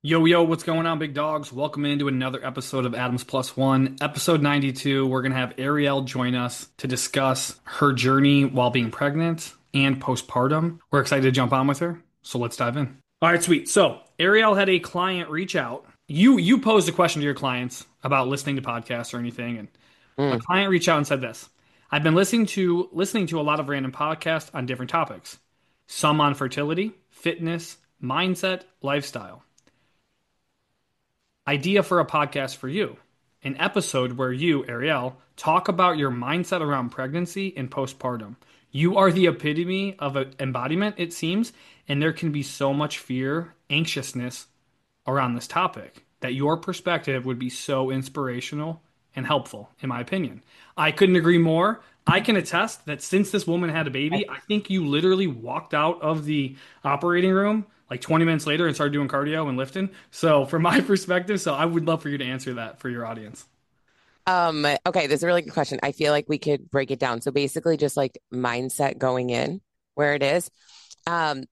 Yo, yo, what's going on, big dogs? Welcome into another episode of Adams Plus One, episode 92. We're going to have Ariel join us to discuss her journey while being pregnant and postpartum. We're excited to jump on with her, so let's dive in. All right, sweet. So, Ariel had a client reach out. You posed a question to your clients about listening to podcasts or anything, and a Mm. client reached out and said this. I've been listening to a lot of random podcasts on different topics. Some on fertility, fitness, mindset, lifestyle. Idea for a podcast for you. An episode where you, Ariel, talk about your mindset around pregnancy and postpartum. You are the epitome of an embodiment, it seems, and there can be so much fear, anxiousness around this topic that your perspective would be so inspirational and helpful, in my opinion. I couldn't agree more. I can attest that since this woman had a baby, I think you literally walked out of the operating room like 20 minutes later and started doing cardio and lifting. So, from my perspective, so I would love for you to answer that for your audience. Okay, this is a really good question. I feel like we could break it down. So basically just like mindset going in where it is. Um,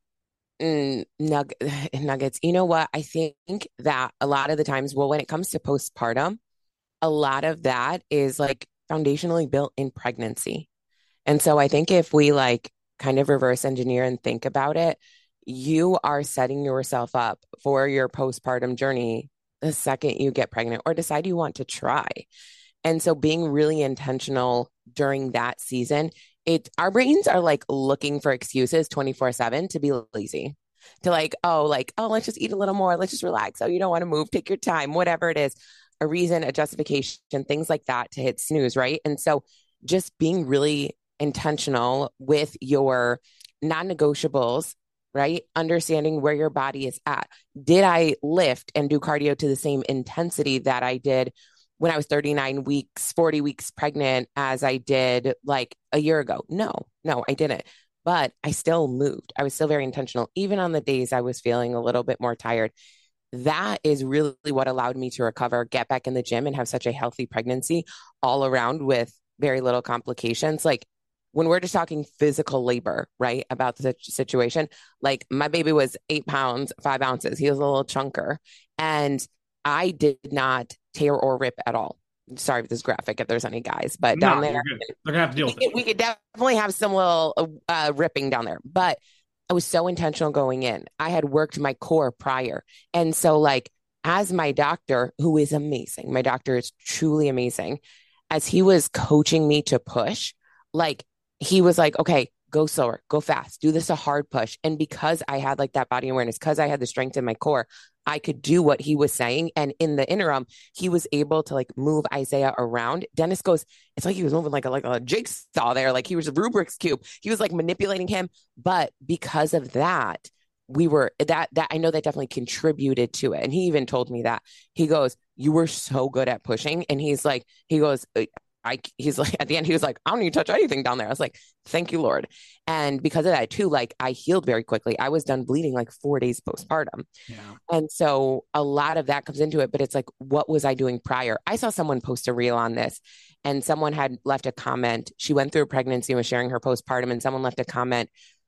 nuggets. You know what? I think that a lot of the times, well, when it comes to postpartum, a lot of that is like foundationally built in pregnancy. And so I think if we like kind of reverse engineer and think about it, you are setting yourself up for your postpartum journey the second you get pregnant or decide you want to try. And so being really intentional during that season, our brains are like looking for excuses 24/7 to be lazy. To like, oh, let's just eat a little more, let's just relax. Oh, you don't want to move, take your time, whatever it is, a reason, a justification, things like that to hit snooze, right? And so just being really intentional with your non-negotiables, right? Understanding where your body is at. Did I lift and do cardio to the same intensity that I did when I was 39 weeks, 40 weeks pregnant as I did like a year ago? No, I didn't. But I still moved. I was still very intentional, even on the days I was feeling a little bit more tired. That is really what allowed me to recover, get back in the gym, and have such a healthy pregnancy all around with very little complications. Like when we're just talking physical labor, right? About the situation, like my baby was 8 pounds, 5 ounces. He was a little chunker. And I did not tear or rip at all. Sorry if this is graphic, if there's any guys, but down No, there, you're good. They're gonna have to deal with it. we could definitely have some little ripping down there. But I was so intentional going in. I had worked my core prior. And so, like, as my doctor, who is amazing, my doctor is truly amazing, as he was coaching me to push, like, he was like, okay, go slower, go fast, do this a hard push. And because I had like that body awareness, because I had the strength in my core, I could do what he was saying. And in the interim, he was able to like move Isaiah around. Dennis goes, it's like he was moving like a jigsaw there, like he was a Rubik's Cube. He was like manipulating him. But because of that, we were that I know that definitely contributed to it. And he even told me that. He goes, you were so good at pushing. And he goes, he's like at the end he was like, I don't need to touch anything down there. I was like, thank you, Lord. And because of that too, like I healed very quickly. I was done bleeding like 4 days postpartum. Yeah. And so a lot of that comes into it, but it's like, what was I doing prior? I saw someone post a reel on this and someone had left a comment. She went through a pregnancy and was sharing her postpartum, and someone left a comment,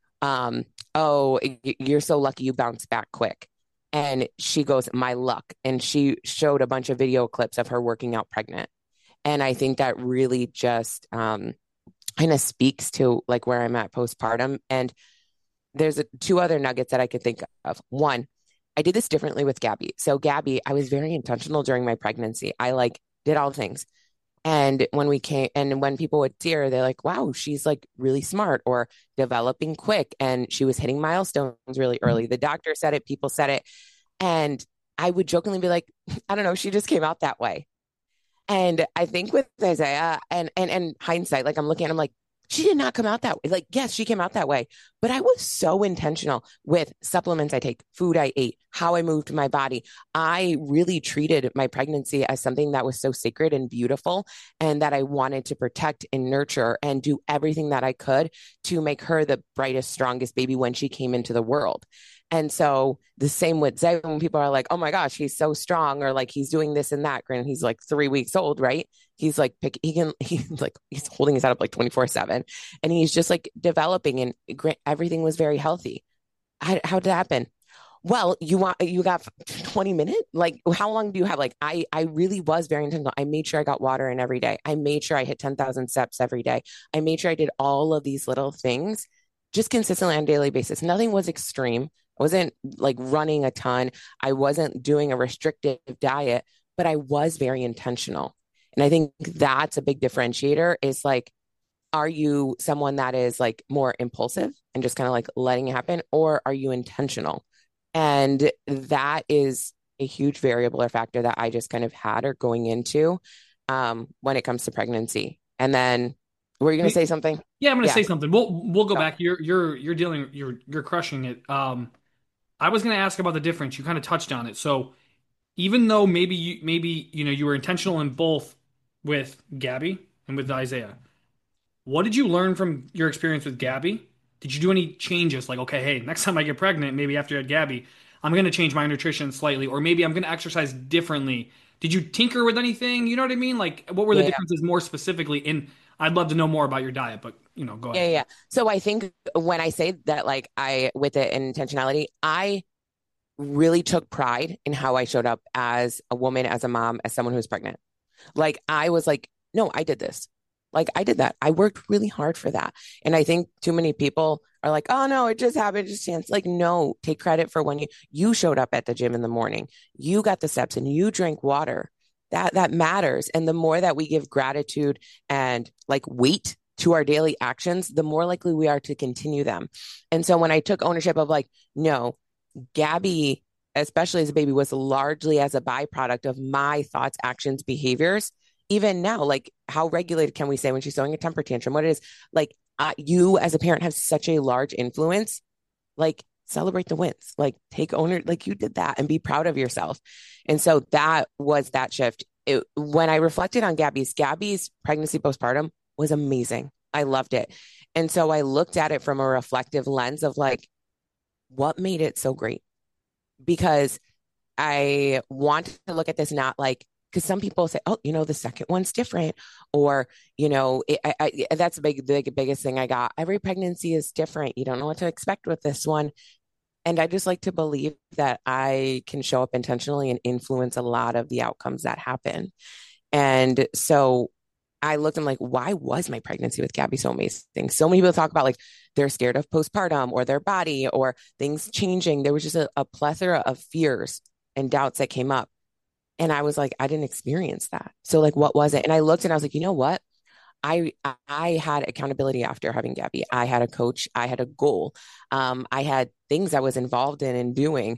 um, oh, you're so lucky you bounced back quick. And she goes, my luck. And she showed a bunch of video clips of her working out pregnant. And I think that really just kind of speaks to like where I'm at postpartum. And there's two other nuggets that I could think of. One, I did this differently with Gabby. So Gabby, I was very intentional during my pregnancy. I like did all the things. And when we came and when people would see her, they're like, wow, she's like really smart or developing quick. And she was hitting milestones really early. The doctor said it, people said it. And I would jokingly be like, I don't know, she just came out that way. And I think with Isaiah and hindsight, like I'm looking at him like, she did not come out that way. Like, yes, she came out that way. But I was so intentional with supplements I take, food I ate, how I moved my body. I really treated my pregnancy as something that was so sacred and beautiful, and that I wanted to protect and nurture and do everything that I could to make her the brightest, strongest baby when she came into the world. And so the same with Zay, when people are like, oh my gosh, he's so strong, or like he's doing this and that. Granted, he's like 3 weeks old, right? He's like, he's like, he's holding his head up like 24/7. And he's just like developing, and everything was very healthy. How did that happen? Well, you got 20 minutes? Like how long do you have? Like I really was very intentional. I made sure I got water in every day. I made sure I hit 10,000 steps every day. I made sure I did all of these little things just consistently on a daily basis. Nothing was extreme. I wasn't like running a ton. I wasn't doing a restrictive diet, but I was very intentional. And I think that's a big differentiator is like, are you someone that is like more impulsive and just kind of like letting it happen, or are you intentional? And that is a huge variable or factor that I just kind of had or going into when it comes to pregnancy. And then, were you going to say something? Yeah, I'm going to Yeah. say something. We'll go Oh, back. You're dealing you're crushing it. I was going to ask about the difference. You kind of touched on it. So even though maybe you know you were intentional in both with Gabby and with Isaiah, what did you learn from your experience with Gabby? Did you do any changes? Like, okay, hey, next time I get pregnant, maybe after I had Gabby, I'm going to change my nutrition slightly, or maybe I'm going to exercise differently. Did you tinker with anything? You know what I mean? Like, what were the yeah. differences more specifically? And I'd love to know more about your diet, but go Yeah. ahead. Yeah. So I think when I say that, like, with the intentionality, I really took pride in how I showed up as a woman, as a mom, as someone who's pregnant. Like I was like, no, I did this. Like I did that. I worked really hard for that. And I think too many people are like, oh no, it just happened, just chance. Like, no, take credit for when you showed up at the gym in the morning. You got the steps and you drank water. That matters. And the more that we give gratitude and like weight to our daily actions, the more likely we are to continue them. And so when I took ownership of like, no, Gabby, especially as a baby, was largely as a byproduct of my thoughts, actions, behaviors. Even now, like how regulated can we say when she's throwing a temper tantrum? What it is like, you as a parent have such a large influence. Like celebrate the wins, like take owner, like you did that, and be proud of yourself. And so that was that shift. When I reflected on Gabby's pregnancy postpartum was amazing. I loved it. And so I looked at it from a reflective lens of like, what made it so great? Because I want to look at this not like, because some people say, oh, the second one's different. Or, that's the biggest thing I got. Every pregnancy is different. You don't know what to expect with this one. And I just like to believe that I can show up intentionally and influence a lot of the outcomes that happen. And so I looked and like, why was my pregnancy with Gabby so amazing? So many people talk about like they're scared of postpartum or their body or things changing. There was just a plethora of fears and doubts that came up. And I was like, I didn't experience that. So like, what was it? And I looked and I was like, you know what? I I had accountability after having Gabby. I had a coach. I had a goal. I had things I was involved in and doing.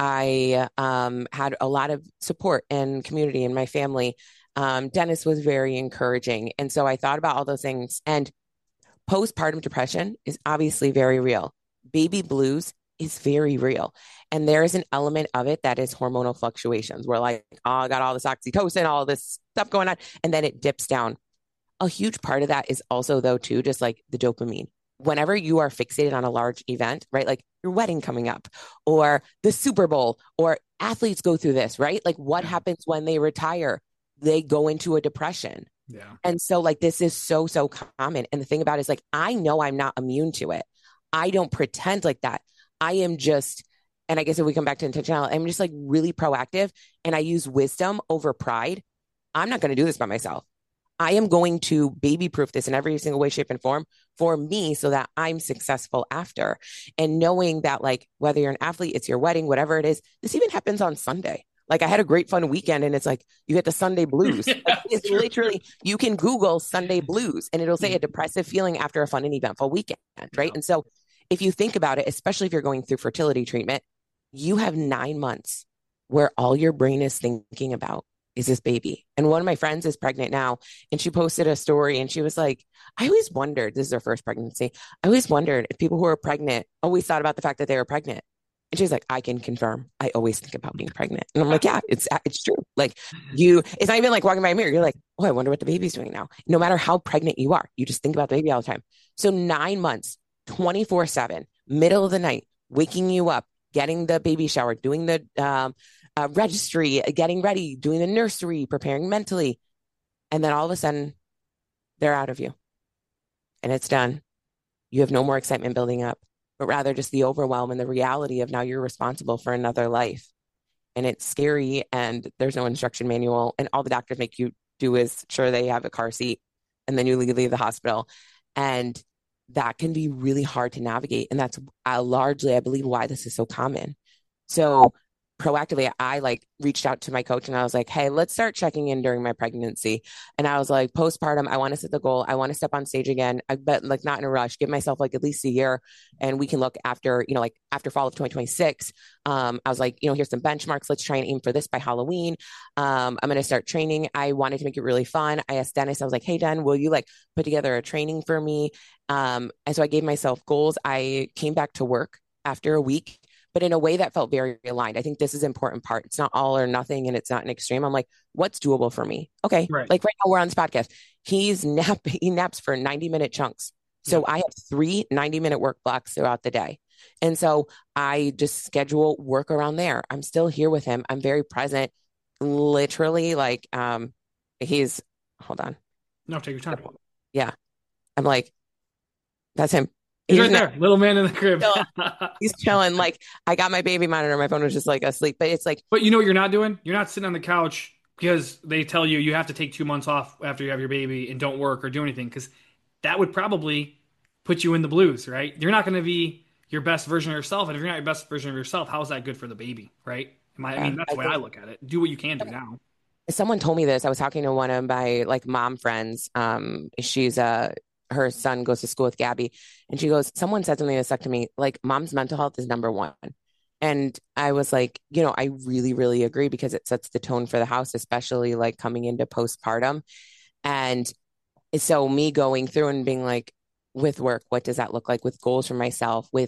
I had a lot of support and community in my family. Dennis was very encouraging, and so I thought about all those things. And postpartum depression is obviously very real. Baby blues is very real, and there is an element of it that is hormonal fluctuations. We're like, oh, I got all this oxytocin, all this stuff going on, and then it dips down. A huge part of that is also though too just like the dopamine. Whenever you are fixated on a large event, right, like your wedding coming up or the Super Bowl, or athletes go through this, right, like what Yeah. happens when they retire? They go into a depression. Yeah. And so like this is so common, and the thing about it is like I know I'm not immune to it. I don't pretend like that. I am just, and I guess if we come back to intentionality, I'm just like really proactive, and I use wisdom over pride. I'm not going to do this by myself. I am going to baby proof this in every single way, shape, and form for me so that I'm successful after. And knowing that, like, whether you're an athlete, it's your wedding, whatever it is, this even happens on Sunday. Like, I had a great fun weekend, and it's like you get the Sunday blues. Like, Yeah, it's it's true. literally, you can Google Sunday blues and it'll say Yeah. a depressive feeling after a fun and eventful weekend, right? Yeah. And so, if you think about it, especially if you're going through fertility treatment, you have 9 months where all your brain is thinking about is this baby. And one of my friends is pregnant now, and she posted a story and she was like, I always wondered, this is her first pregnancy. I always wondered if people who are pregnant always thought about the fact that they were pregnant. And she's like, I can confirm. I always think about being pregnant. And I'm like, yeah, it's true. Like it's not even like walking by a mirror. You're like, oh, I wonder what the baby's doing now. No matter how pregnant you are, you just think about the baby all the time. So 9 months, 24/7, middle of the night, waking you up, getting the baby shower, doing the registry, getting ready, doing the nursery, preparing mentally. And then all of a sudden, they're out of you and it's done. You have no more excitement building up. but rather just the overwhelm and the reality of now you're responsible for another life. And it's scary, and there's no instruction manual. And all the doctors make you do is sure they have a car seat, and then you leave the hospital. And that can be really hard to navigate. And that's largely, I believe, why this is so common. So proactively, I like reached out to my coach and I was like, hey, let's start checking in during my pregnancy. And I was like, postpartum, I want to set the goal. I want to step on stage again. I bet like not in a rush, give myself like at least a year, and we can look after, like after fall of 2026. I was like, here's some benchmarks. Let's try and aim for this by Halloween. I'm going to start training. I wanted to make it really fun. I asked Dennis, I was like, hey, Den, will you like put together a training for me? And so I gave myself goals. I came back to work after a week, but in a way that felt very aligned. I think this is an important part. It's not all or nothing, and it's not an extreme. I'm like, what's doable for me? Okay. Right. Like right now we're on this podcast. He naps for 90-minute chunks. So Yeah. I have 3 90-minute work blocks throughout the day. And so I just schedule work around there. I'm still here with him. I'm very present. Literally, like he's hold on. No, take your time. Yeah. I'm like, that's him. He's He's right not there, little man in the crib. he's chilling. Like I got my baby monitor. My phone was just like asleep. But it's like, But you know what you're not doing? You're not sitting on the couch because they tell you you have to take 2 months off after you have your baby and don't work or do anything because that would probably put you in the blues, right? You're not going to be your best version of yourself, and if you're not your best version of yourself, how is that good for the baby, right? I yeah, mean, that's I the way I think look at it. Do what you can do now. someone told me this. I was talking to one of my like mom friends. She's her son goes to school with Gabby, and she goes, someone said something that stuck to me, like mom's mental health is number one. And I was like, I really, really agree because it sets the tone for the house, especially like coming into postpartum. And so me going through and being like, with work, what does that look like? With goals for myself, with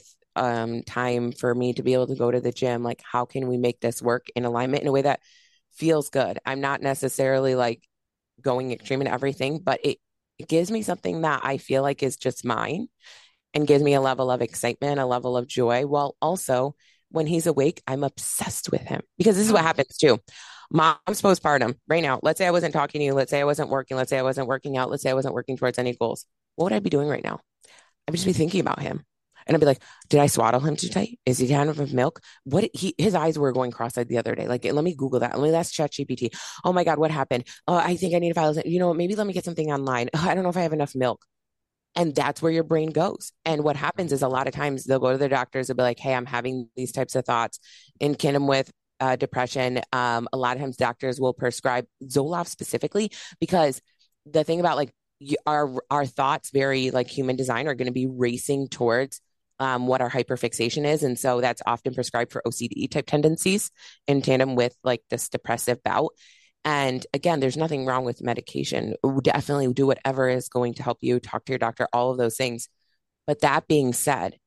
time for me to be able to go to the gym, like how can we make this work in alignment in a way that feels good? I'm not necessarily like going extreme in everything, but it gives me something that I feel like is just mine and gives me a level of excitement, a level of joy, while also when he's awake, I'm obsessed with him because this is what No. happens too. Mom's postpartum right now. Let's say I wasn't talking to you. Let's say I wasn't working. Let's say I wasn't working out. Let's say I wasn't working towards any goals. What would I be doing right now? I'd just be thinking about him. And I'd be like, did I swaddle him too tight? Is he kind of milk? His eyes were going cross-eyed the other day. Like, let me Google that. Let me ask ChatGPT. Oh my God, what happened? Oh, I think I need to file. Maybe let me get something online. Oh, I don't know if I have enough milk. And that's where your brain goes. And what happens is a lot of times they'll go to their doctors, they'll be like, hey, I'm having these types of thoughts in tandem with depression. A lot of times doctors will prescribe Zoloft specifically because the thing about like our thoughts, very like human design, are going to be racing towards what our hyperfixation is. And so that's often prescribed for OCD type tendencies in tandem with like this depressive bout. And again, there's nothing wrong with medication. Definitely do whatever is going to help you, talk to your doctor, all of those things. But that being said,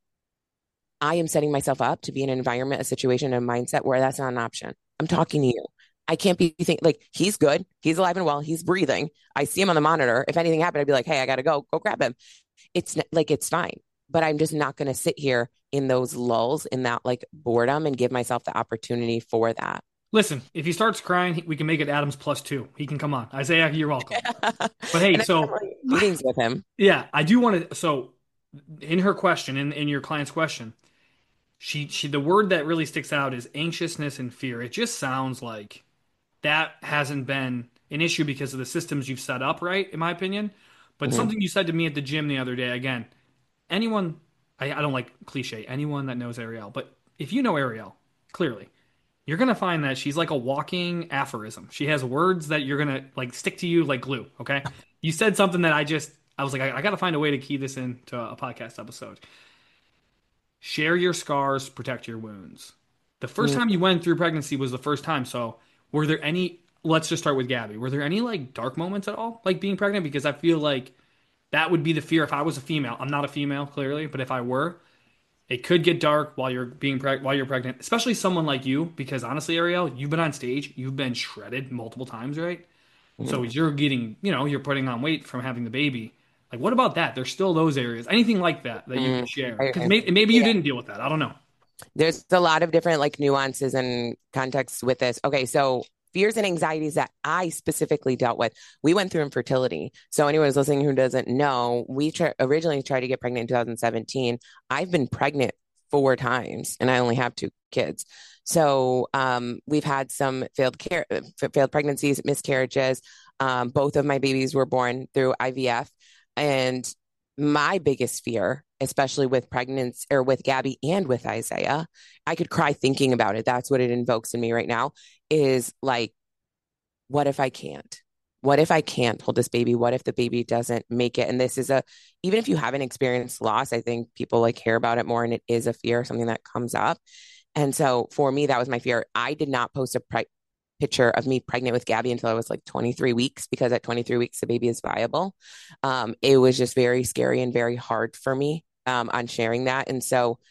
I am setting myself up to be in an environment, a situation, a mindset where that's not an option. I'm talking to you. I can't be thinking like he's good, he's alive and well, he's breathing. I see him on the monitor. If anything happened, I'd be like, hey, I gotta go grab him. It's fine. But I'm just not gonna sit here in those lulls, in that like boredom, and give myself the opportunity for that. Listen, if he starts crying, we can make it Adams +2. He can come on. Isaiah, you're welcome. But hey, And I have so like, meetings with him. yeah, I do want to. So in her question, in your client's question, she the word that really sticks out is anxiousness and fear. It just sounds like that hasn't been an issue because of the systems you've set up, right? In my opinion. But Mhm. something you said to me at the gym the other day, again, anyone, I don't like cliche, anyone that knows Ariel, but if you know Ariel, clearly, you're gonna find that she's like a walking aphorism. She has words that you're gonna like stick to you like glue. Okay. You said something that I was like, I gotta find a way to key this into a podcast episode. Share your scars, protect your wounds. The first Mm. time you went through pregnancy was the first time. So, were there any, let's just start with Gabby. Were there any like dark moments at all, like being pregnant? Because I feel like that would be the fear if I was a female. I'm not a female, clearly, but if I were, it could get dark while while you're pregnant, especially someone like you, because honestly, Ariel, you've been on stage, you've been shredded multiple times, right? So Mhm. you're getting, you're putting on weight from having the baby. Like, what about that? There's still those areas. Anything like that that you Mhm. could share? I Because agree. maybe you didn't deal with that. I don't know. There's a lot of different like nuances and contexts with this. Okay, so fears and anxieties that I specifically dealt with. We went through infertility. So anyone who's listening who doesn't know, originally tried to get pregnant in 2017. I've been pregnant 4 times and I only have 2 kids. So we've had some failed pregnancies, miscarriages. Both of my babies were born through IVF. And my biggest fear, especially with pregnancy or with Gabby and with Isaiah, I could cry thinking about it. That's what it invokes in me right now is like, what if I can't? What if I can't hold this baby? What if the baby doesn't make it? And this is even if you haven't experienced loss, I think people like hear about it more and it is a fear, something that comes up. And so for me, that was my fear. I did not post a picture of me pregnant with Gabby until I was like 23 weeks, because at 23 weeks, the baby is viable. It was just very scary and very hard for me on sharing that. And so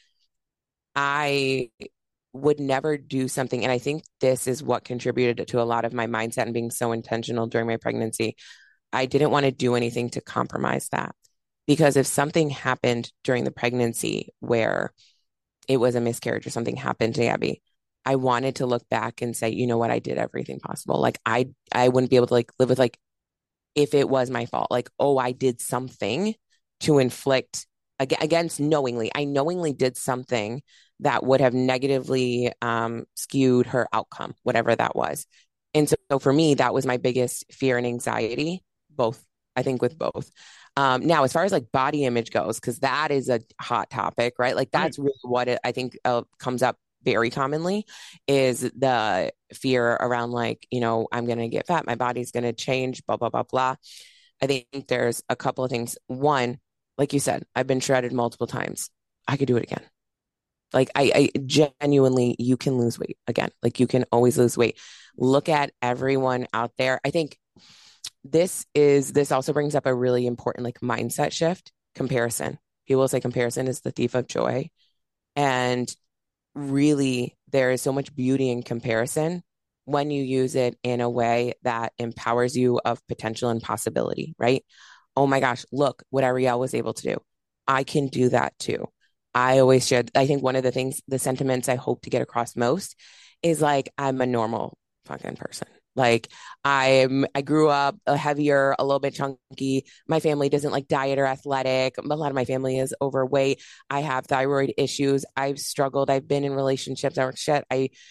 I would never do something. And I think this is what contributed to a lot of my mindset and being so intentional during my pregnancy. I didn't want to do anything to compromise that, because if something happened during the pregnancy where it was a miscarriage or something happened to Abby, I wanted to look back and say, you know what, I did everything possible. Like I wouldn't be able to like live with like, if it was my fault, like, oh, I did something to inflict against knowingly. I knowingly did something that would have negatively skewed her outcome, whatever that was. And so for me, that was my biggest fear and anxiety, both, I think with both. Now, as far as like body image goes, because that is a hot topic, right? Like Right. that's really what I think comes up very commonly is the fear around like, I'm going to get fat, my body's going to change, blah, blah, blah, blah. I think there's a couple of things. One, like you said, I've been shredded multiple times. I could do it again. Like I genuinely, you can lose weight again. Like you can always lose weight. Look at everyone out there. I think this also brings up a really important like mindset shift. Comparison. People say comparison is the thief of joy. And really, there is so much beauty in comparison when you use it in a way that empowers you of potential and possibility, right? Oh my gosh, look what Ariel was able to do. I can do that too. I always should. I think one of the sentiments I hope to get across most is like, I'm a normal fucking person. Like I grew up heavier, a little bit chunky. My family doesn't like diet or athletic. A lot of my family is overweight. I have thyroid issues. I've struggled. I've been in relationships or shit.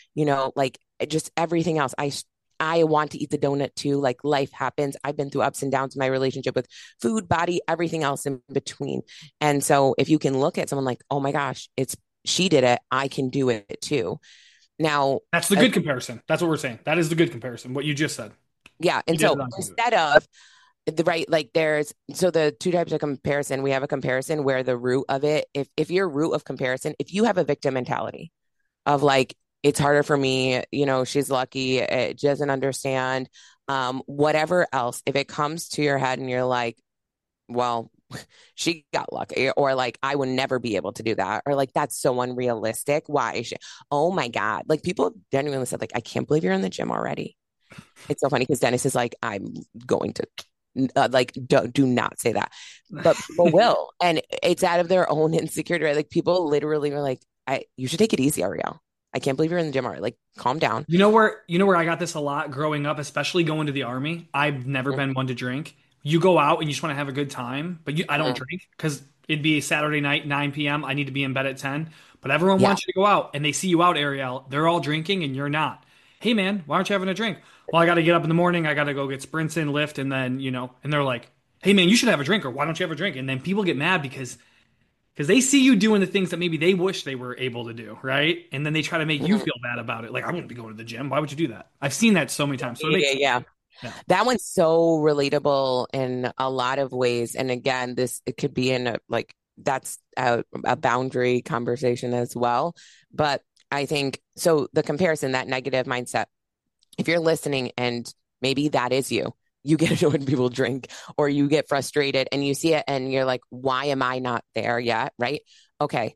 Like just everything else. I want to eat the donut too. Like life happens. I've been through ups and downs in my relationship with food, body, everything else in between. And so if you can look at someone like, oh my gosh, she did it, I can do it too. Now, That's the good comparison. That's what we're saying. That is the good comparison. What you just said. yeah. You And did it so on to it. instead of the right, like the two types of comparison, we have a comparison where the root of it, if your root of comparison, if you have a victim mentality of like, it's harder for me, she's lucky, it doesn't understand, whatever else, if it comes to your head and you're like, well, she got lucky, or like, I would never be able to do that, or like, that's so unrealistic. Why? Oh my God. Like people genuinely said, like, I can't believe you're in the gym already. It's so funny because Dennis is like, I'm going to like do not say that, but people will, and it's out of their own insecurity, right? Like people literally were like, you should take it easy, Ariel. I can't believe you're in the gym already. Like, calm down. You know where I got this a lot growing up, especially going to the army. I've never been one to drink. You go out and you just want to have a good time, but I don't Mhm. drink because it'd be Saturday night, 9 p.m. I need to be in bed at 10. But everyone Yeah. wants you to go out and they see you out, Ariel. They're all drinking and you're not. Hey man, why aren't you having a drink? Well, I got to get up in the morning. I got to go get sprints in, lift, and then, and they're like, hey man, you should have a drink, or why don't you have a drink? And then people get mad because they see you doing the things that maybe they wish they were able to do, right? And then they try to make you Mhm. feel bad about it. Like, I wouldn't be going to the gym. Why would you do that? I've seen that so many times. So it Yeah, makes yeah, sense. yeah. Yeah. That one's so relatable in a lot of ways. And again, it could be in that's a boundary conversation as well. But I think so the comparison, that negative mindset, if you're listening and maybe that is you, you get annoyed when people drink or you get frustrated and you see it and you're like, why am I not there yet? Right. Okay.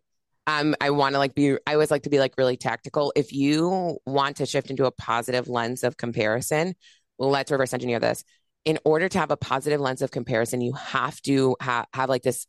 I want to I always like to be like really tactical. If you want to shift into a positive lens of comparison, let's reverse engineer this. In order to have a positive lens of comparison, you have to have like this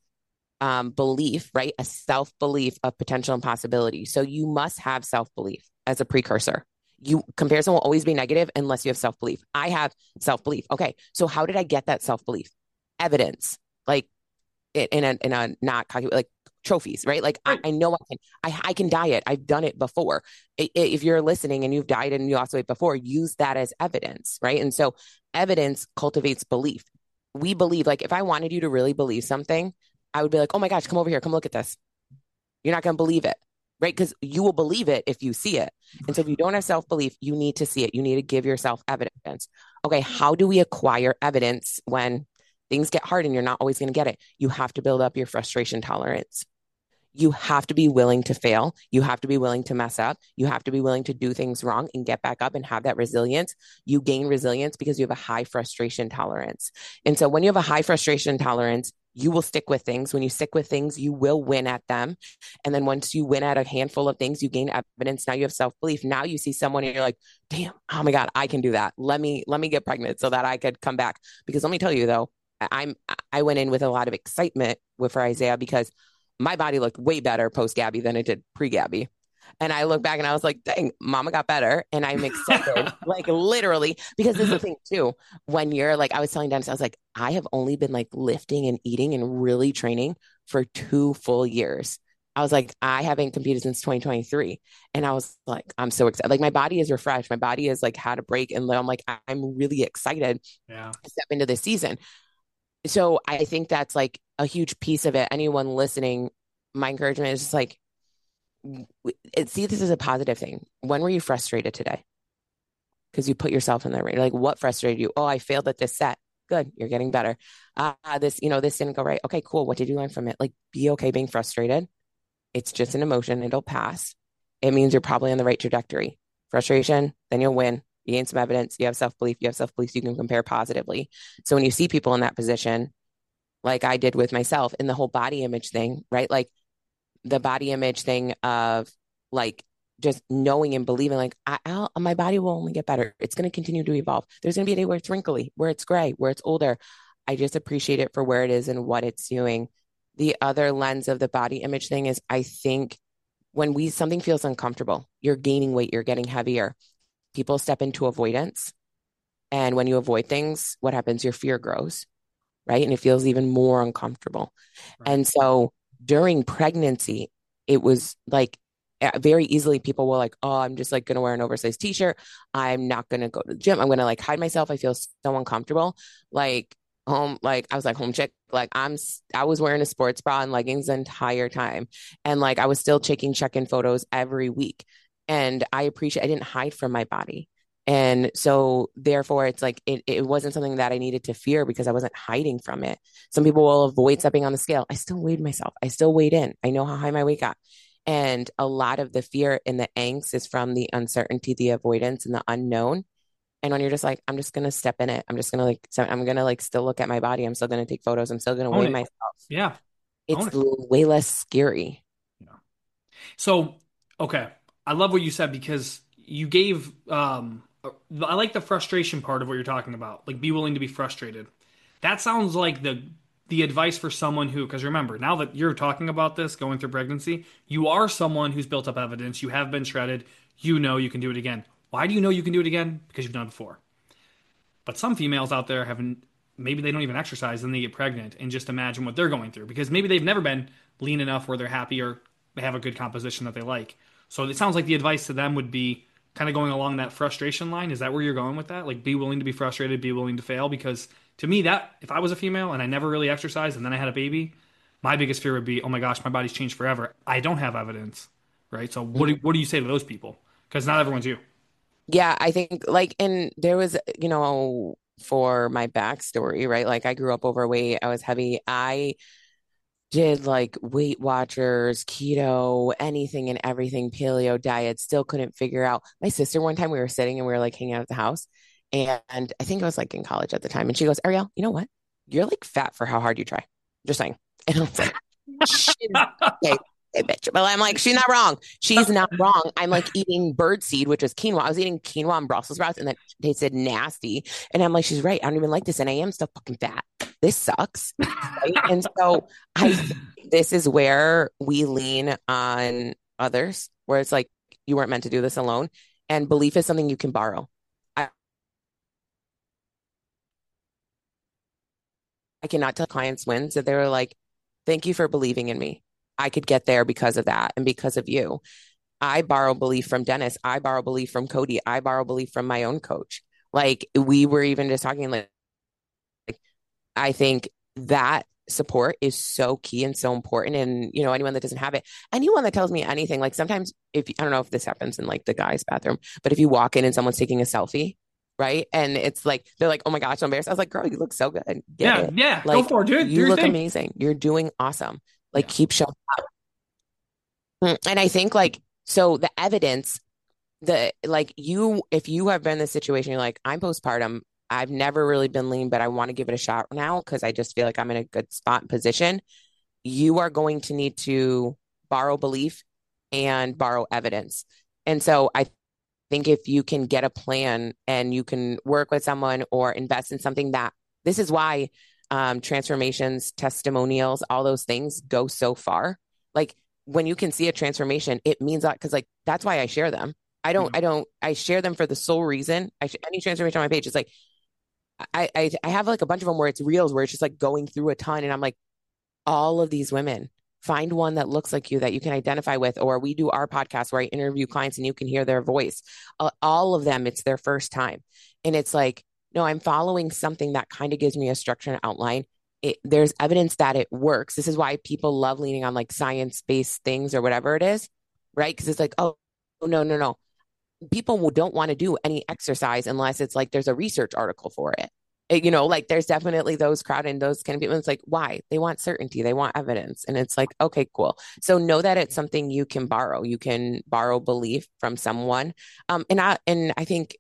belief, right? A self belief of potential and possibility. So you must have self belief as a precursor. Comparison will always be negative unless you have self-belief. I have self-belief. Okay. So how did I get that self-belief? Evidence. Like in a not cocky, like trophies, right? Like Right. I know I can diet. I've done it before. If you're listening and you've dieted and you lost weight before, use that as evidence, right? And so evidence cultivates belief. We believe, like if I wanted you to really believe something, I would be like, oh my gosh, come over here, come look at this. You're not going to believe it, right? Because you will believe it if you see it. And so if you don't have self belief, you need to see it. You need to give yourself evidence. Okay, how do we acquire evidence when things get hard and you're not always going to get it? You have to build up your frustration tolerance. You have to be willing to fail. You have to be willing to mess up. You have to be willing to do things wrong and get back up and have that resilience. You gain resilience because you have a high frustration tolerance. And so when you have a high frustration tolerance, you will stick with things. When you stick with things, you will win at them. And then once you win at a handful of things, you gain evidence. Now you have self-belief. Now you see someone and you're like, damn, oh my God, I can do that. Let me get pregnant so that I could come back. Because let me tell you though, I went in with a lot of excitement for Isaiah because my body looked way better post Gabby than it did pre Gabby. And I look back and I was like, dang, mama got better. And I'm excited, like literally, because this is the thing too. When you're like, I was telling Dennis, I was like, I have only been like lifting and eating and really training for 2 full years. I was like, I haven't competed since 2023. And I was like, I'm so excited. Like my body is refreshed. My body has like had a break. And I'm like, I'm really excited Yeah. to step into this season. So I think that's like a huge piece of it. Anyone listening, my encouragement is just like, see this as a positive thing. When were you frustrated today? Because you put yourself in there, right? Like, what frustrated you? Oh, I failed at this set. Good, you're getting better. This didn't go right. Okay, cool. What did you learn from it? Like, be okay being frustrated. It's just an emotion. It'll pass. It means you're probably on the right trajectory. Frustration, then you'll win. You gain some evidence. You have self belief. You have self belief. So you can compare positively. So when you see people in that position, like I did with myself in the whole body image thing, right? Like the body image thing of like just knowing and believing like my body will only get better. It's going to continue to evolve. There's going to be a day where it's wrinkly, where it's gray, where it's older. I just appreciate it for where it is and what it's doing. The other lens of the body image thing is I think when something feels uncomfortable, you're gaining weight, you're getting heavier. People step into avoidance. And when you avoid things, what happens? Your fear grows, right? And it feels even more uncomfortable. Right. And so during pregnancy, it was like very easily people were like, oh, I'm just like going to wear an oversized t-shirt. I'm not going to go to the gym. I'm going to like hide myself. I feel so uncomfortable. Like like I was like home chick. Like I was wearing a sports bra and leggings the entire time. And like I was still taking check-in photos every week. And I didn't hide from my body. And so therefore it's like it wasn't something that I needed to fear because I wasn't hiding from it. Some people will avoid stepping on the scale. I still weighed myself. I still weighed in. I know how high my weight got. And a lot of the fear and the angst is from the uncertainty, the avoidance, and the unknown. And when you're just like, I'm just gonna step in it. I'm just gonna like, so I'm gonna like still look at my body. I'm still gonna take photos. I'm still gonna Own weigh it. myself. Yeah. Own It's it. way less scary. Yeah. So, okay. I love what you said because you gave I like the frustration part of what you're talking about. Like be willing to be frustrated. That sounds like the advice for someone who, because remember, now that you're talking about this, going through pregnancy, you are someone who's built up evidence. You have been shredded. You know you can do it again. Why do you know you can do it again? Because you've done it before. But some females out there haven't, maybe they don't even exercise and they get pregnant and just imagine what they're going through because maybe they've never been lean enough where they're happy or they have a good composition that they like. So it sounds like the advice to them would be kind of going along that frustration line. Is that where you're going with that? Like be willing to be frustrated, be willing to fail because to me that if I was a female and I never really exercised and then I had a baby, my biggest fear would be, "Oh my gosh, my body's changed forever. I don't have evidence." Right? So what do you say to those people? Because not everyone's you. Yeah, I think like, and there was, for my backstory, right? Like I grew up overweight. I was heavy. I did like Weight Watchers, keto, anything and everything, paleo diet, still couldn't figure out. My sister, one time we were sitting and we were like hanging out at the house. And I think I was like in college at the time. And she goes, Ariel, you know what? You're like fat for how hard you try. Just saying. And I was like, she's okay, okay, bitch. But I'm like, she's not wrong. She's not wrong. I'm like eating bird seed, which is quinoa. I was eating quinoa and Brussels sprouts, and that tasted nasty. And I'm like, she's right. I don't even like this, and I am still fucking fat. This sucks, right? And so I think this is where we lean on others, where it's like you weren't meant to do this alone. And belief is something you can borrow. I cannot tell clients wins that they were like, thank you for believing in me. I could get there because of that and because of you. I borrow belief from Dennis. I borrow belief from Cody. I borrow belief from my own coach. Like we were even just talking, like I think that support is so key and so important. And anyone that doesn't have it, anyone that tells me anything, like sometimes if I don't know if this happens in like the guy's bathroom, but if you walk in and someone's taking a selfie, right? And it's like they're like, oh my gosh, I'm embarrassed. I was like, girl, you look so good. Get Yeah, it. yeah. Go Like for it, dude. Do you your look thing. amazing. You're doing awesome. Like Yeah. keep showing. And I think like so the evidence the like you if you have been in this situation, you're like, I'm postpartum. I've never really been lean, but I want to give it a shot now because I just feel like I'm in a good spot and position. You are going to need to borrow belief and borrow evidence. And so I think if you can get a plan and you can work with someone or invest in something that this is why transformations, testimonials, all those things go so far. Like when you can see a transformation, it means that because like that's why I share them. Yeah. I share them for the sole reason. Any transformation on my page is like I have like a bunch of them where it's reels where it's just like going through a ton, and I'm like, all of these women, find one that looks like you that you can identify with, or we do our podcast where I interview clients and you can hear their voice. All of them, it's their first time, and it's like, no, I'm following something that kind of gives me a structure and outline. There's evidence that it works. This is why people love leaning on like science-based things or whatever it is, right? Because it's like, oh, no, no, no, people don't want to do any exercise unless it's like there's a research article for it. Like there's definitely those crowd and those kind of people. It's like, why? They want certainty, they want evidence. And it's like, okay, cool. So know that it's something you can borrow. You can borrow belief from someone. And I think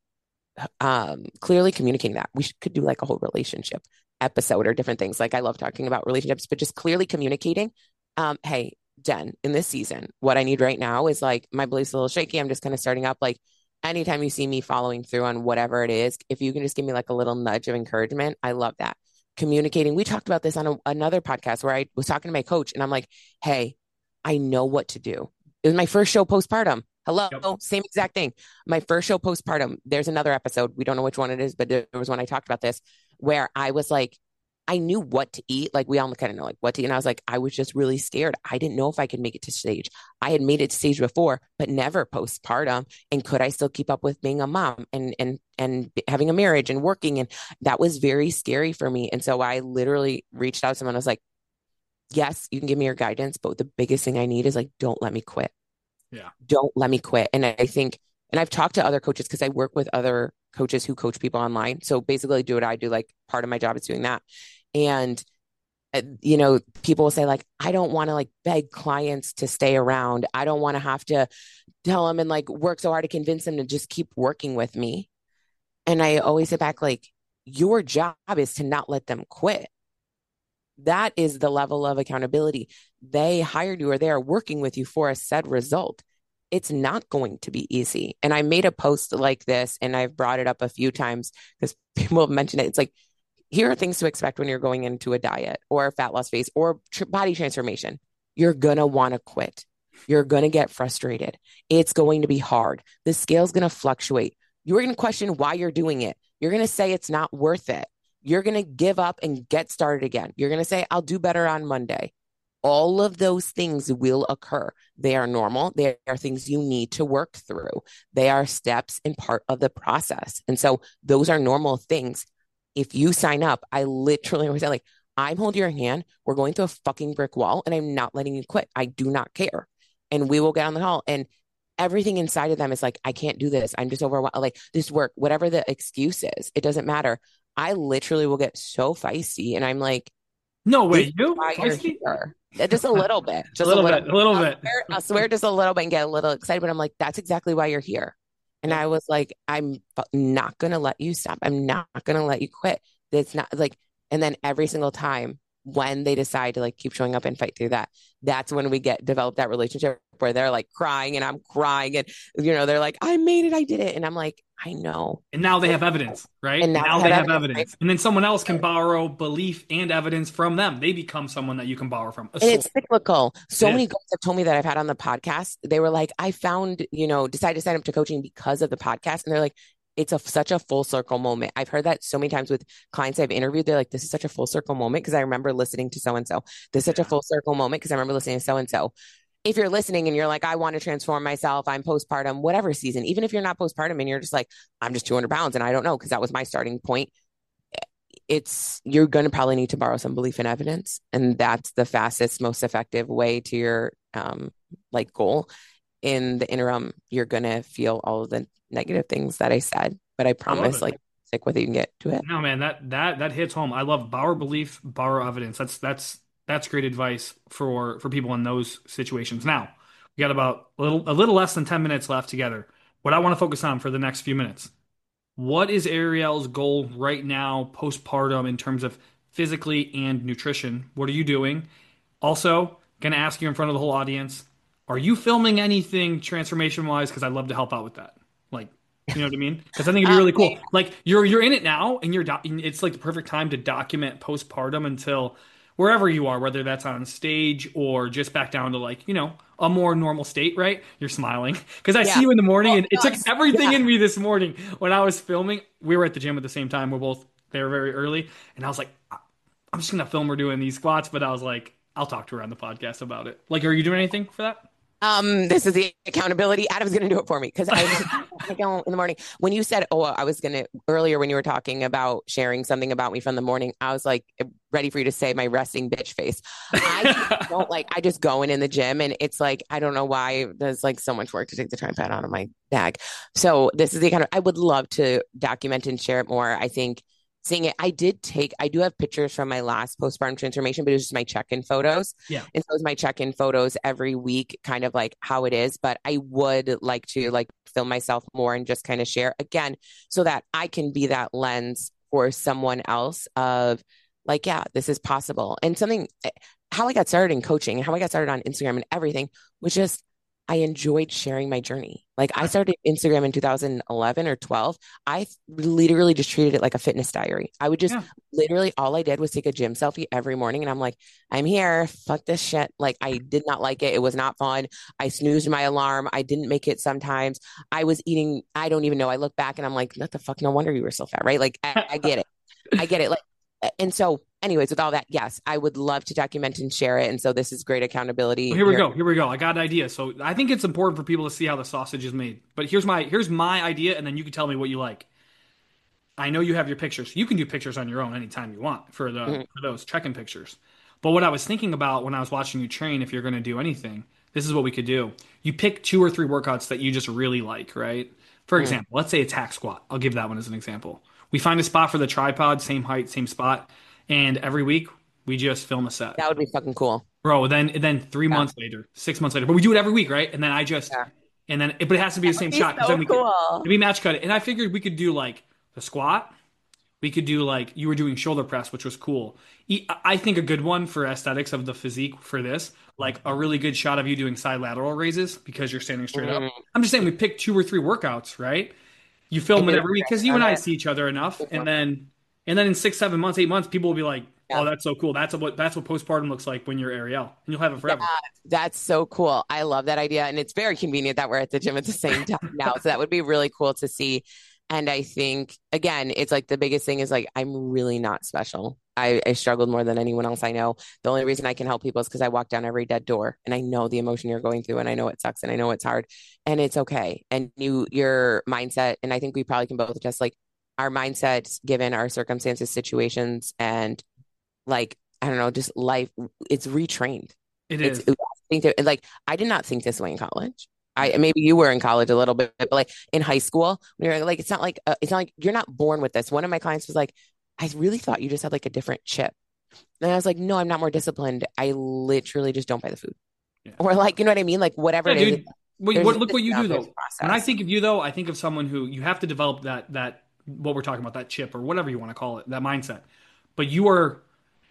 clearly communicating that. Could do like a whole relationship episode or different things. Like I love talking about relationships, but just clearly communicating. Hey, Jen, in this season, what I need right now is like my belief's a little shaky. I'm just kind of starting up. Like anytime you see me following through on whatever it is, if you can just give me like a little nudge of encouragement, I love that. Communicating. We talked about this on another podcast where I was talking to my coach and I'm like, hey, I know what to do. It was my first show postpartum. Hello, Yep. same exact thing. My first show postpartum. There's another episode. We don't know which one it is, but there was one I talked about this where I was like, I knew what to eat. Like we all kind of know like what to eat. And I was like, I was just really scared. I didn't know if I could make it to stage. I had made it to stage before, but never postpartum. And could I still keep up with being a mom and having a marriage and working? And that was very scary for me. And so I literally reached out to someone. I was like, yes, you can give me your guidance, but the biggest thing I need is like, don't let me quit. Yeah. Don't let me quit. And I think, and I've talked to other coaches because I work with other coaches who coach people online. So basically do what I do. Like part of my job is doing that. And people will say like, I don't want to like beg clients to stay around. I don't want to have to tell them and like work so hard to convince them to just keep working with me. And I always say back, like, your job is to not let them quit. That is the level of accountability. They hired you or they are working with you for a said result. It's not going to be easy. And I made a post like this and I've brought it up a few times because people have mentioned it. It's like, here are things to expect when you're going into a diet or a fat loss phase or body transformation. You're going to want to quit. You're going to get frustrated. It's going to be hard. The scale's going to fluctuate. You're going to question why you're doing it. You're going to say it's not worth it. You're going to give up and get started again. You're going to say, I'll do better on Monday. All of those things will occur. They are normal. They are things you need to work through. They are steps and part of the process. And so those are normal things. If you sign up, I literally was like, I'm holding your hand. We're going through a fucking brick wall and I'm not letting you quit. I do not care. And we will get on the call. And everything inside of them is like, I can't do this. I'm just overwhelmed. Like this work, whatever the excuse is, it doesn't matter. I literally will get so feisty and I'm like, No this way, is you why you're feisty? here. Just a little bit, A just a little little. bit, a little bit. I'll swear just a little bit and get a little excited, but I'm like, that's exactly why you're here. And Yep. I was like, I'm not going to let you stop. I'm not going to let you quit. It's not like, and then every single time when they decide to like keep showing up and fight through that, that's when we develop that relationship where they're like crying and I'm crying and they're like, I made it, I did it. And I'm like, I know. And now they And, have evidence, right? and And now now they have they have evidence, right? evidence. And then someone else can borrow belief and evidence from them. They become someone that you can borrow from. A And soul. it's cyclical. It So is. many girls have told me that I've had on the podcast. They were like, I found, decided to sign up to coaching because of the podcast. And they're like, it's such a full circle moment. I've heard that so many times with clients I've interviewed. They're like, this is such a full circle moment because I remember listening to so and so. This is such a Yeah. full circle moment because I remember listening to so and so. If you're listening and you're like, I want to transform myself, I'm postpartum, whatever season, even if you're not postpartum and you're just like, I'm just 200 pounds and I don't know because that was my starting point, you're going to probably need to borrow some belief and evidence, and that's the fastest, most effective way to your like goal. In the interim, you're going to feel all of the negative things that I said, but I I love promise, it. like, stick with it, you can get to it. No, man, that hits home. I love borrow belief, borrow evidence. That's great advice for people in those situations. Now, we got about a little less than 10 minutes left together. What I want to focus on for the next few minutes. What is Ariel's goal right now, postpartum, in terms of physically and nutrition? What are you doing? Also, gonna ask you in front of the whole audience, are you filming anything transformation wise? Because I'd love to help out with that. Like, you know what I mean? Because I think it'd be really Wait, cool. Like you're in it now, and it's like the perfect time to document postpartum until wherever you are, whether that's on stage or just back down to like a more normal state. Right? You're smiling because I see yeah. you in the morning, Well, and it no, took everything yeah. in me this morning when I was filming. We were at the gym at the same time. We're both there very early, and I was like, I'm just gonna film her doing these squats, but I was like, I'll talk to her on the podcast about it. Like, are you doing anything for that? This is the accountability. Adam's going to do it for me because I was like, in the morning when you said, "Oh, I was going to," earlier when you were talking about sharing something about me from the morning. I was like ready for you to say my resting bitch face. I don't like. I just go in the gym and it's like I don't know why there's like so much work to take the tripod out of my bag. So this is the kind of I would love to document and share it more. I think seeing it, I do have pictures from my last postpartum transformation, but it was just my check-in photos. Yeah. And so it's my check-in photos every week, kind of like how it is. But I would like to like film myself more and just kind of share again so that I can be that lens for someone else of like, yeah, this is possible. And something how I got started in coaching and how I got started on Instagram and everything was just I enjoyed sharing my journey. Like I Right. started Instagram in 2011 or 12. I literally just treated it like a fitness diary. I would just Yeah. literally all I did was take a gym selfie every morning and I'm like, I'm here. Fuck this shit. Like I did not like it. It was not fun. I snoozed my alarm. I didn't make it sometimes. I was eating, I don't even know. I look back and I'm like, what the fuck? No wonder you were so fat, right? Like I get it. I get it. Like, and so anyways, with all that, yes, I would love to document and share it. And so this is great Well, accountability here we here. go. Here we go. I got an idea. So I think it's important for people to see how the sausage is made. But here's my idea, and then you can tell me what you like. I know you have your pictures. You can do pictures on your own anytime you want Mhm. for those check-in pictures. But what I was thinking about when I was watching you train, if you're going to do anything, this is what we could do. You pick two or three workouts that you just really like, right? For Mhm. example, let's say it's hack squat. I'll give that one as an example. We find a spot for the tripod, same height, same spot, and every week we just film a set. That would be fucking cool. Bro, then three Yeah. months later, 6 months later, but we do it every week, right? And then Yeah. but it has to be the That would same be shot because so then cool. we match cut it. And I figured we could do like the squat. We could do like you were doing shoulder press, which was cool. I think a good one for aesthetics of the physique for this, like a really good shot of you doing side lateral raises because you're standing straight up. Mhm. I'm just saying we pick two or three workouts, right? You film And it do every week that because you on and I it. see each other enough, Mhm. and then in 6, 7 months, 8 months, people will be like, Yeah. "Oh, that's so cool. That's what postpartum looks like when you're Ariel, and you'll have it Yeah, forever." that's so cool. I love that idea. And it's very convenient that we're at the gym at the same time now. So that would be really cool to see. And I think, again, it's like the biggest thing is like, I'm really not special. I struggled more than anyone else I know. The only reason I can help people is because I walk down every dead door and I know the emotion you're going through and I know it sucks and I know it's hard and it's okay. And your mindset, and I think we probably can both just like our mindsets given our circumstances, situations, and like, I don't know, just life, it's retrained. It It's is. like I did not think this way in college. I Yeah. maybe you were in college a little bit, but like in high school, when you're like it's not like you're not born with this. One of my clients was like, I really thought you just had like a different chip. And I was like, no, I'm not more disciplined. I literally just don't buy the food. Yeah. Or like, you know what I mean? Like whatever Yeah, it is, dude. there's a Look what you do system, there's though. a When I process. think of you though, I think of someone who you have to develop that what we're talking about, that chip or whatever you want to call it, that mindset. But you are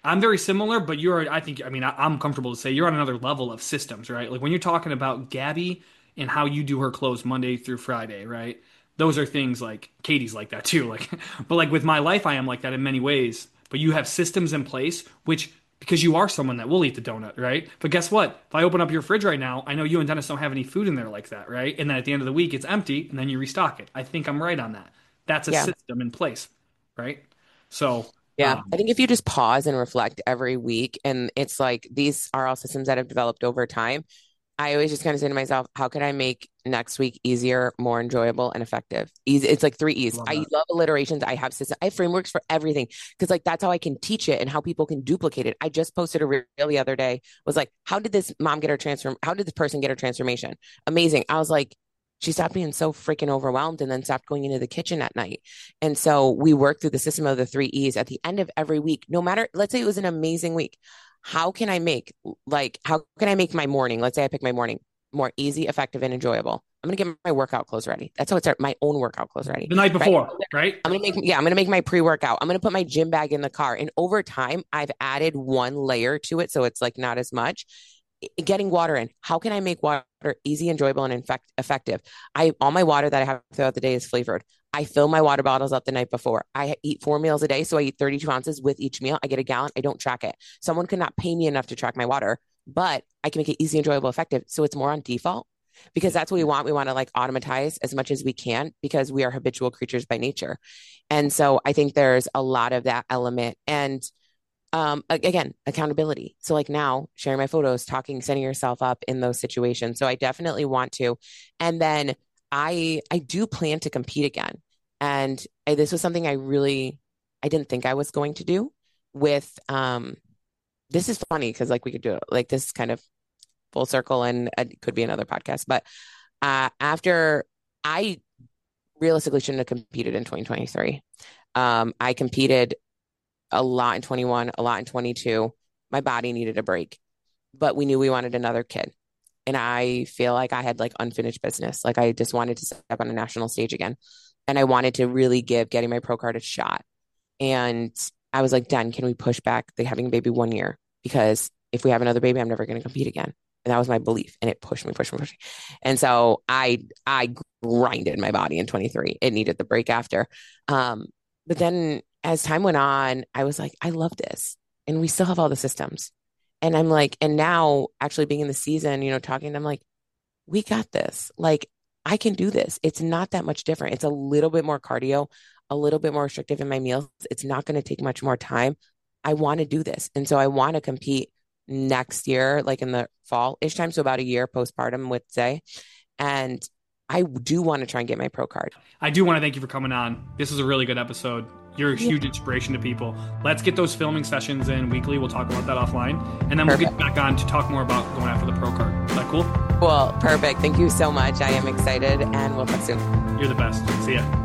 I'm very similar, but I think, I mean, I'm comfortable to say you're on another level of systems, right? Like when you're talking about Gabby and how you do her clothes Monday through Friday, right? Those are things like Katie's like that too. Like, but like with my life, I am like that in many ways. But you have systems in place, which because you are someone that will eat the donut, right? But guess what? If I open up your fridge right now, I know you and Dennis don't have any food in there like that, right? And then at the end of the week, it's empty, and then you restock it. I think I'm right on that. That's a Yeah. system in place, right? So, Yeah. I um, think if you just pause and reflect every week, and it's like these are all systems that have developed over time. I always just kind of say to myself, how can I make next week easier, more enjoyable, and effective? Easy. It's like three E's. love I that. love alliterations. I have system. I have frameworks for everything because like that's how I can teach it and how people can duplicate it. I just posted a reel the other day. Was like, how did this mom get her transform? How did this person get her transformation? Amazing. I was like, she stopped being so freaking overwhelmed and then stopped going into the kitchen at night. And so we worked through the system of the three E's at the end of every week. No matter, let's say it was an amazing week. How can I make my morning? Let's say I pick my morning more easy, effective, and enjoyable. I'm gonna get my workout clothes ready. That's how it starts. My own workout clothes ready, The night right? before, right? I'm gonna make my pre-workout. I'm gonna put my gym bag in the car. And over time, I've added one layer to it. So it's like not as much. Getting water in. How can I make water easy, enjoyable, and effective? All my water that I have throughout the day is flavored. I fill my water bottles up the night before. I eat 4 meals a day, so I eat 32 ounces with each meal. I get a gallon. I don't track it. Someone could not pay me enough to track my water, but I can make it easy, enjoyable, effective. So it's more on default because that's what we want. We want to like automatize as much as we can because we are habitual creatures by nature. And so I think there's a lot of that element. And again, accountability. So like now sharing my photos, talking, setting yourself up in those situations. So I definitely want to. And then I do plan to compete again. And this was something I didn't think I was going to do with, this is funny because like we could do it like this kind of full circle and it could be another podcast, but, after I realistically shouldn't have competed in 2023. I competed a lot in 21, a lot in 22. My body needed a break, but we knew we wanted another kid. And I feel like I had like unfinished business. Like I just wanted to step on a national stage again. And I wanted to really give getting my pro card a shot. And I was like, Dan, can we push back the having a baby 1 year? Because if we have another baby, I'm never going to compete again. And that was my belief. And it pushed me, pushed me, pushed me. And so I grinded my body in 23. It needed the break after. But then as time went on, I was like, I love this. And we still have all the systems. And I'm like, and now actually being in the season, talking, I'm like, we got this. Like, I can do this. It's not that much different. It's a little bit more cardio, a little bit more restrictive in my meals. It's not going to take much more time. I want to do this. And so I want to compete next year, like in the fall-ish time. So about a year postpartum, would say. And I do want to try and get my pro card. I do want to thank you for coming on. This is a really good episode. You're a huge inspiration to people. Let's get those filming sessions in weekly. We'll talk about that offline. And then we'll get back on to talk more about going after the pro card. Is that cool? Well, perfect. Thank you so much. I am excited and we'll talk soon. You're the best. See ya.